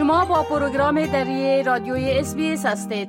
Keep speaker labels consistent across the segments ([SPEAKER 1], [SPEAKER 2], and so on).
[SPEAKER 1] شما با پروگرام دری رادیوی SBS هستید.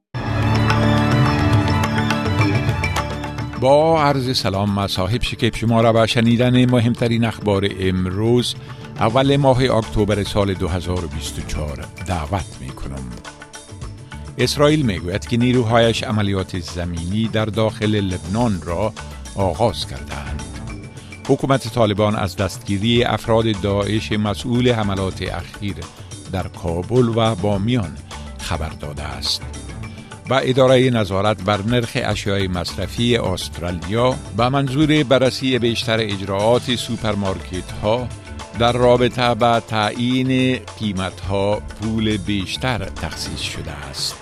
[SPEAKER 2] با عرض سلام مصاحب شکیب شما را به شنیدن مهمترین اخبار امروز اول ماه اکتبر سال 2024 دعوت می کنم. اسرائیل می گوید که نیروهایش عملیات زمینی در داخل لبنان را آغاز کردند. حکومت طالبان از دستگیری افراد داعش مسئول حملات اخیر در کابل و بامیان خبر داده است. و اداره نظارت بر نرخ اشیاء مصرفی استرالیا به منظور بررسی بیشتر اجراعات سوپرمارکت ها در رابطه با تعیین قیمت ها پول بیشتر تخصیص شده است.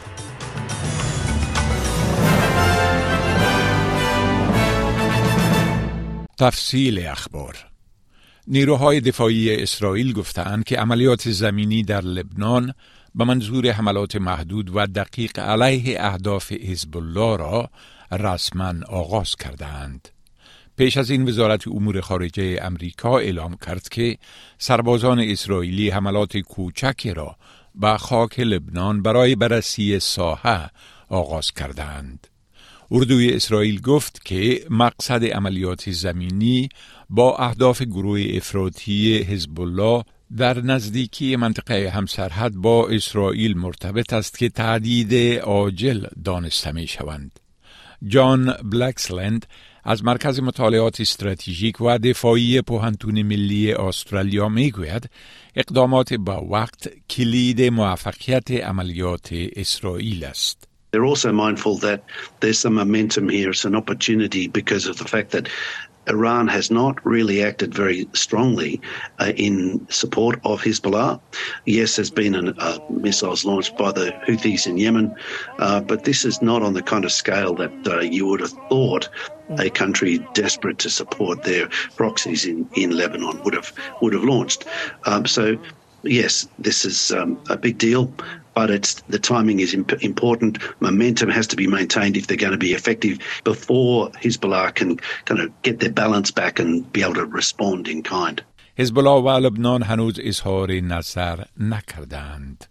[SPEAKER 2] تفصیل اخبار. نیروهای دفاعی اسرائیل گفتند که عملیات زمینی در لبنان به منظور حملات محدود و دقیق علیه اهداف حزب الله را رسما آغاز کردند. پیش از این وزارت امور خارجه امریکا اعلام کرد که سربازان اسرائیلی حملات کوچکی را به خاک لبنان برای بررسی ساحه آغاز کردند. اردوی اسرائیل گفت که مقصد عملیات زمینی با اهداف گروه افراطی حزب الله در نزدیکی منطقه همسرحد با اسرائیل مرتبط است که تهدید عاجل دانسته می شوند. جان بلکسلند از مرکز مطالعات استراتژیک و دفاعی پوهنتون ملی استرالیا می گوید اقدامات با وقت کلید موفقیت عملیات اسرائیل است.
[SPEAKER 3] They're also mindful that there's some momentum here. It's an opportunity because of the fact that Iran has not really acted very strongly in support of Hezbollah. Yes, there's been missiles launched by the Houthis in Yemen, but this is not on the kind of scale that you would have thought a country desperate to support their proxies in Lebanon would have launched. So, yes, this is a big deal. But the timing is important. Momentum has to be maintained if they're going to be effective before Hezbollah can kind of get their balance back and be able to respond in kind.
[SPEAKER 2] حزب الله و لبنان هنوز اظهار نظر نکردند.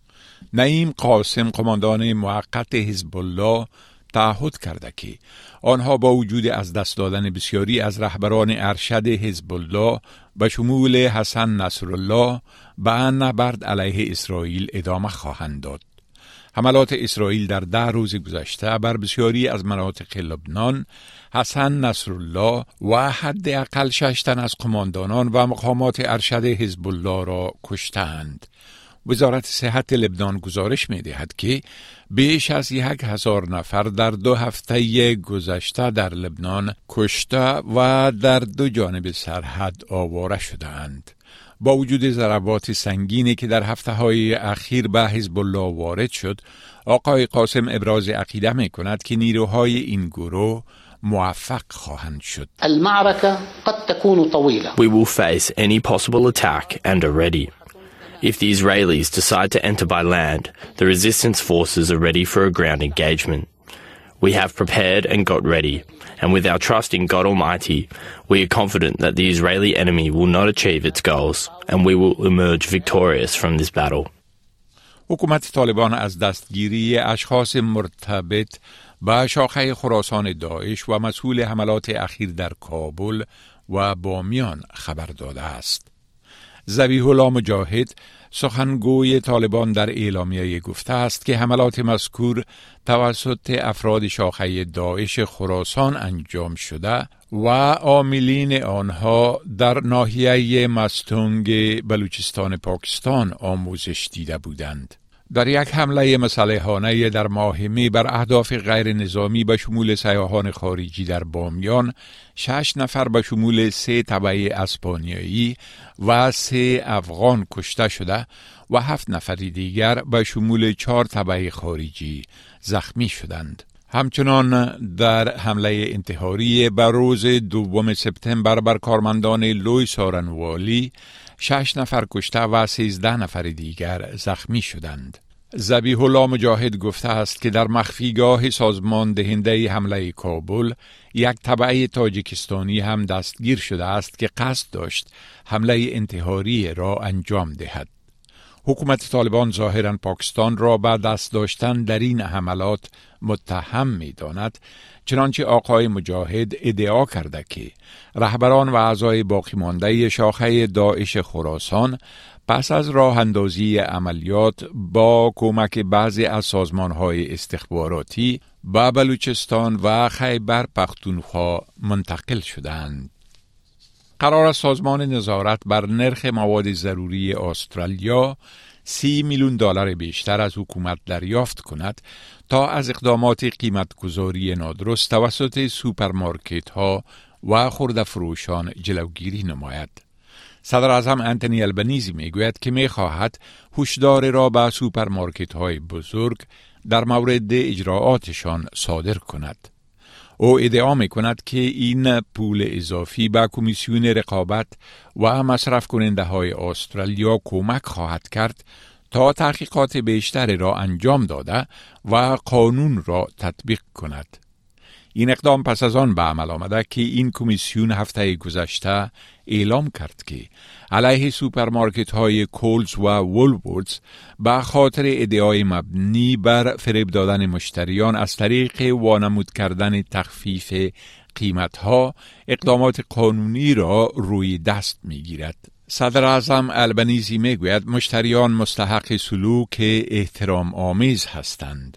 [SPEAKER 2] نعیم قاسم قماندان موقت حزب الله تعهد کرده که آنها با وجود از دست دادن بسیاری از رهبران ارشد حزب الله به شمول حسن نصرالله به نبرد علیه اسرائیل ادامه خواهند داد. حملات اسرائیل در 10 روز گذشته بر بسیاری از مناطق لبنان حسن نصرالله و حداقل 6 تن از قماندانان و مقامات ارشد حزب الله را کشتند. وزارت صحت لبنان گزارش می دهد که بیش از 1000 نفر در 2 هفته گذشته در لبنان کشته و در 2 جانب سرحد آواره شدند. با وجود ضربات سنگینی که در هفته‌های اخیر به حزب الله وارد شد، آقای قاسم ابراز عقیده می کند که نیروهای این گروه موفق خواهند شد.
[SPEAKER 4] المعركة قد تكون طويلة.
[SPEAKER 5] We will face any possible attack and are ready. If the Israelis decide to enter by land, the resistance forces are ready for a ground engagement. We have prepared and got ready, and with our trust in God Almighty, we are confident that the Israeli enemy will not achieve its goals, and we will emerge victorious from this battle.
[SPEAKER 2] حکومت طالبان از دستگیری اشخاص مرتبط با شاخه خراسان داعش و مسئول حملات اخیر در کابل و بامیان خبر داده است. ذبیح الله مجاهد سخنگوی طالبان در اعلامیه گفته است که حملات مذکور توسط افراد شاخه داعش خراسان انجام شده و عاملین آنها در ناحیه مستونگ بلوچستان پاکستان آموزش دیده بودند. در یک حمله مسلحانه در ماه می بر اهداف غیر نظامی به شمول سیاحان خارجی در بامیان 6 نفر به شمول 3 تبع اسپانیایی و 3 افغان کشته شده و 7 نفر دیگر به شمول 4 تبع خارجی زخمی شدند. همچنان در حمله انتحاری بر روز 2 سپتامبر بر کارمندان لوی سارنوالی 6 نفر کشته و 13 نفر دیگر زخمی شدند. ذبیح الله مجاهد گفته است که در مخفیگاه سازمان دهنده حمله کابل یک تبع تاجیکستانی هم دستگیر شده است که قصد داشت حمله انتحاری را انجام دهد. حکومت طالبان ظاهراً پاکستان را به دست داشتن در این حملات متهم می داند، چنانچه آقای مجاهد ادعا کرده که رهبران و اعضای باقی مانده شاخه داعش خراسان پس از راه اندازی عملیات با کمک بعضی از سازمان‌های استخباراتی به بلوچستان و خیبر پختونخوا منتقل شدند. قرار است سازمان نظارت بر نرخ مواد ضروری استرالیا 30 میلیون دلار بیشتر از حکومت دریافت کند تا از اقدامات قیمتگذاری نادرست توسط سوپرمارکت ها و خرده فروشان جلوگیری نماید. صدر اعظم انتونی البنیزی می گوید که می خواهد هشدار را به سوپرمارکت های بزرگ در مورد اجراعاتشان صادر کند. او ادعا می کند که این پول اضافی به کمیسیون رقابت و مصرف کننده های استرالیا کمک خواهد کرد تا تحقیقات بیشتری را انجام داده و قانون را تطبیق کند. این اقدام پس از آن به عمل آمده که این کمیسیون هفته گذشته اعلام کرد که علیه سوپرمارکت های کولز و وولوردز به خاطر ادعای مبنی بر فریب دادن مشتریان از طریق وانمود کردن تخفیف قیمت ها اقدامات قانونی را روی دست می گیرد. صدر اعظم البنیزی می گوید مشتریان مستحق سلوک احترام آمیز هستند.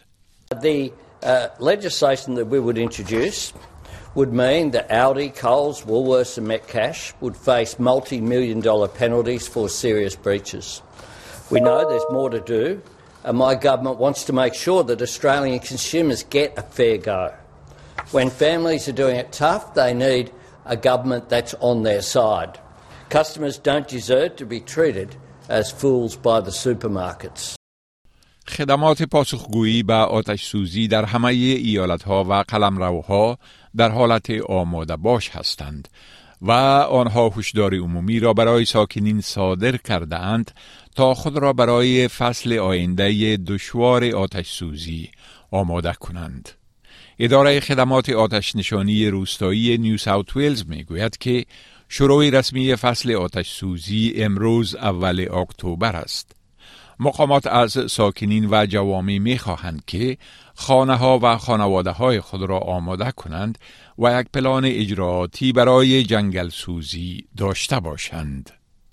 [SPEAKER 6] Legislation that we would introduce would mean that Aldi, Coles, Woolworths and Metcash would face multi-million-dollar penalties for serious breaches. We know there's more to do, and my government wants to make sure that Australian consumers get a fair go. When families are doing it tough, they need a government that's on their side. Customers don't deserve to be treated as fools by the supermarkets.
[SPEAKER 2] خدمات پاسخگویی به آتش سوزی در همه ایالتها و قلمروها در حالت آماده باش هستند و آنها هشدار عمومی را برای ساکنین صادر کرده اند تا خود را برای فصل آینده دشوار آتش سوزی آماده کنند. اداره خدمات آتش نشانی روستایی نیو ساوت ویلز می گوید که شروع رسمی فصل آتش سوزی امروز اول اکتبر است. مقامات از ساکنین و جوامع می خواهند که خانه ها و خانواده های خود را آماده کنند و یک پلان اجراعاتی برای جنگل سوزی داشته باشند.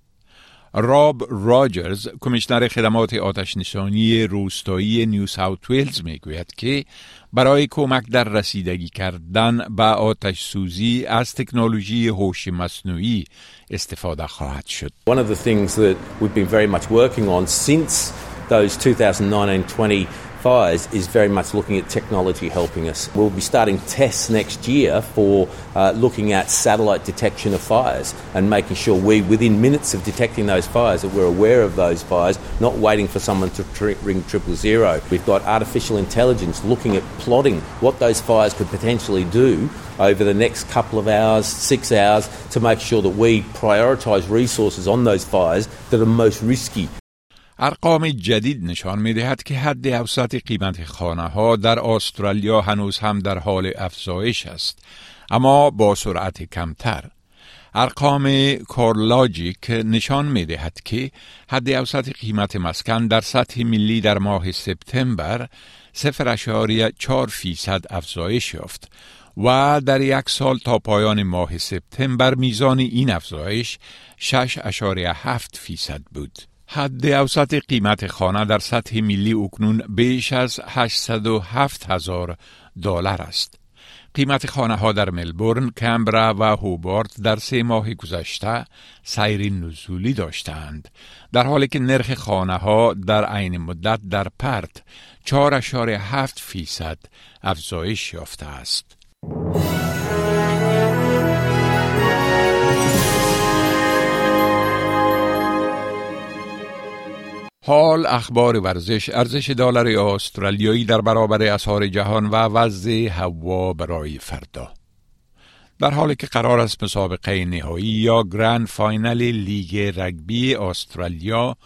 [SPEAKER 2] راب راجرز، کمیشنر خدمات آتش نشانی روستایی نیو ساوت ویلز می گوید که برای کمک در رسیدگی کردن به آتش سوزی از تکنولوژی هوش مصنوعی استفاده خواهد شد.
[SPEAKER 7] One of the things that we've been very much working on since those 2019-20 fires is very much looking at technology helping us. We'll be starting tests next year for looking at satellite detection of fires and making sure we, within minutes of detecting those fires, that we're aware of those fires, not waiting for someone to ring 000. We've got artificial intelligence looking at plotting what those fires could potentially do over the next couple of hours, 6 hours, to make sure that we prioritise resources on those fires that are most risky.
[SPEAKER 2] ارقام جدید نشان می‌دهد که حد اوسط قیمت خانه‌ها در استرالیا هنوز هم در حال افزایش است، اما با سرعت کمتر. ارقام کارلاجیک نشان می‌دهد که حد اوسط قیمت مسکن در سطح ملی در ماه سپتامبر 0.4% افزایش یافت و در یک سال تا پایان ماه سپتامبر میزان این افزایش 6.7% بود. حد اوسط قیمت خانه در سطح ملی اکنون بیش از $807,000 است. قیمت خانه ها در ملبورن، کمبرا و هوبارت در 3 ماه گذشته سیر نزولی داشتند، در حالی که نرخ خانه ها در عین مدت در پرت 4.7% افزایش یافته است. حال اخبار ورزش. ارزش دلار استرالیایی در برابر اسعار جهان و وضع هوا برای فردا. در حالی که قرار است مسابقه نهایی یا گرند فاینال لیگ رگبی استرالیا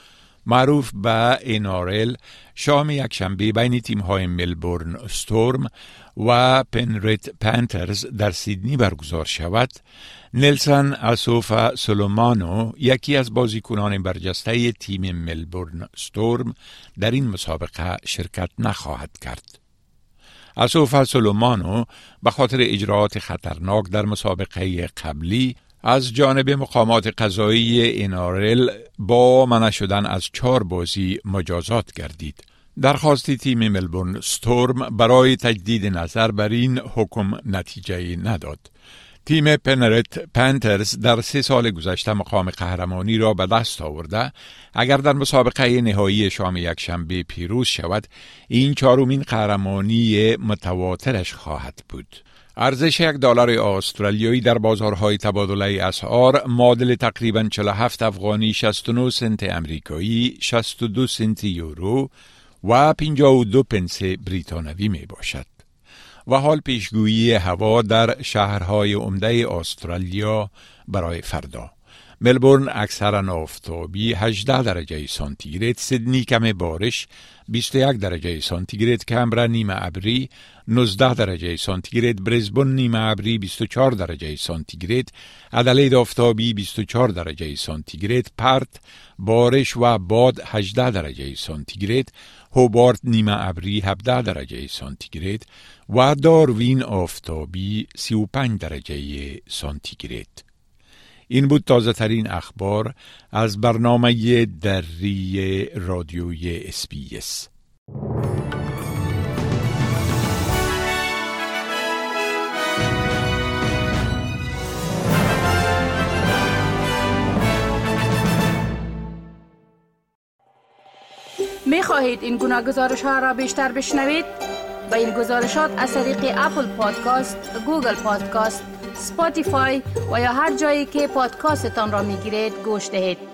[SPEAKER 2] معروف به NRL شام یکشنبه بین تیم‌های ملبورن استورم و پنریت پنترز در سیدنی برگزار شود، نلسن اسوفا سولومانو یکی از بازیکنان برجسته تیم ملبورن استورم در این مسابقه شرکت نخواهد کرد. اسوفا سولومانو به خاطر اجراءات خطرناک در مسابقه قبلی از جانب مقامات قضایی NRL با منع شدن از 4 بازی مجازات گردید. درخواست تیم ملبورن استورم برای تجدید نظر بر این حکم نتیجه نداد. تیم پنریت پنترز در 3 سال گذشته مقام قهرمانی را به دست آورده. اگر در مسابقه نهایی شام یکشنبه پیروز شود، این 4مین قهرمانی متواترش خواهد بود. ارزش $1 استرالیایی در بازارهای تبادله اسعار معادل تقریباً 47 افغانی، 69 سنت امریکایی، 62 سنت یورو و 52 پنس بریتانوی می باشد. و حال پیشگویی هوا در شهرهای عمده استرالیا برای فردا: ملبورن اکثرا آفتابی 18 درجه سانتیگراد، سیدنی کم بارش 21 درجه سانتیگراد، کمبرا نیمه ابری 19 درجه سانتیگراد، برزبن نیمه ابری 24 درجه سانتیگراد، ادلید آفتابی 24 درجه سانتیگراد، پرت بارش و باد 18 درجه سانتیگراد، هوبارت نیمه ابری 17 درجه سانتیگراد و داروین آفتابی 35 درجه سانتیگراد. این بود تازه ترین اخبار از برنامه دری رادیوی SBS.
[SPEAKER 1] می خواهید این گناه گزارش ها را بیشتر بشنوید؟ با این گزارشات از طریق اپل پادکاست، گوگل پادکاست، اسپاتیفای و یا هر جایی که پادکاستتان را می گیرید گوش دهید.